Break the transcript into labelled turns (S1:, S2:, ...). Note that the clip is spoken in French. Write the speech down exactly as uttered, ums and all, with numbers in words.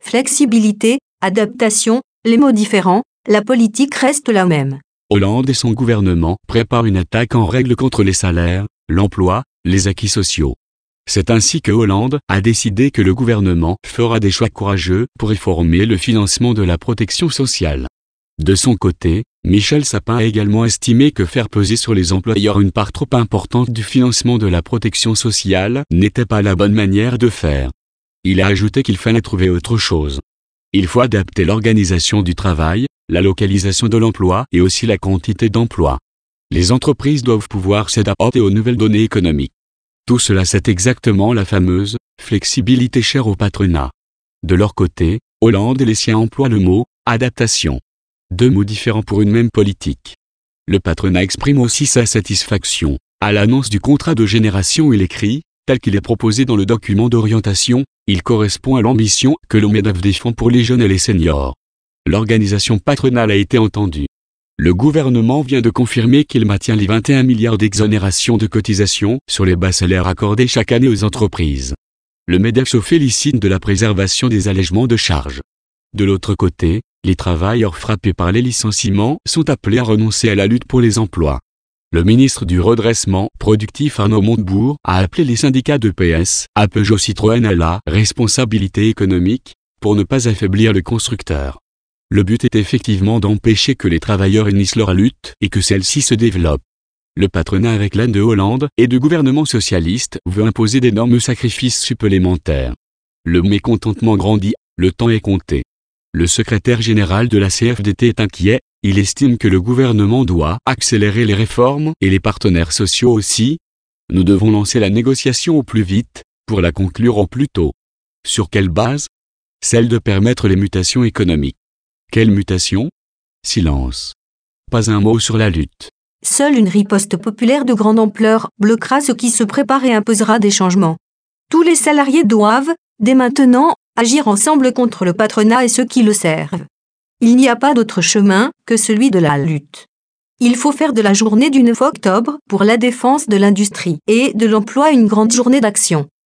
S1: Flexibilité, adaptation, les mots différents, la politique reste la même.
S2: Hollande et son gouvernement préparent une attaque en règle contre les salaires, l'emploi, les acquis sociaux. C'est ainsi que Hollande a décidé que le gouvernement fera des choix courageux pour réformer le financement de la protection sociale. De son côté, Michel Sapin a également estimé que faire peser sur les employeurs une part trop importante du financement de la protection sociale n'était pas la bonne manière de faire. Il a ajouté qu'il fallait trouver autre chose. Il faut adapter l'organisation du travail, la localisation de l'emploi et aussi la quantité d'emplois. Les entreprises doivent pouvoir s'adapter aux nouvelles données économiques. Tout cela, c'est exactement la fameuse flexibilité chère au patronat. De leur côté, Hollande et les siens emploient le mot adaptation. Deux mots différents pour une même politique. Le patronat exprime aussi sa satisfaction. À l'annonce du contrat de génération, il écrit, tel qu'il est proposé dans le document d'orientation, il correspond à l'ambition que le MEDEF défend pour les jeunes et les seniors. L'organisation patronale a été entendue. Le gouvernement vient de confirmer qu'il maintient les vingt et un milliards d'exonération de cotisations sur les bas salaires accordés chaque année aux entreprises. Le MEDEF se félicite de la préservation des allègements de charges. De l'autre côté, les travailleurs frappés par les licenciements sont appelés à renoncer à la lutte pour les emplois. Le ministre du redressement productif Arnaud Montebourg a appelé les syndicats de P S à Peugeot Citroën à la responsabilité économique pour ne pas affaiblir le constructeur. Le but est effectivement d'empêcher que les travailleurs unissent leur lutte et que celle-ci se développe. Le patronat avec l'aide de Hollande et du gouvernement socialiste veut imposer d'énormes sacrifices supplémentaires. Le mécontentement grandit, le temps est compté. Le secrétaire général de la C F D T est inquiet, il estime que le gouvernement doit accélérer les réformes et les partenaires sociaux aussi. Nous devons lancer la négociation au plus vite, pour la conclure au plus tôt. Sur quelle base? Celle de permettre les mutations économiques. Quelle mutation? Silence. Pas un mot sur la lutte.
S1: Seule une riposte populaire de grande ampleur bloquera ce qui se prépare et imposera des changements. Tous les salariés doivent, dès maintenant, agir ensemble contre le patronat et ceux qui le servent. Il n'y a pas d'autre chemin que celui de la lutte. Il faut faire de la journée du neuf octobre pour la défense de l'industrie et de l'emploi une grande journée d'action.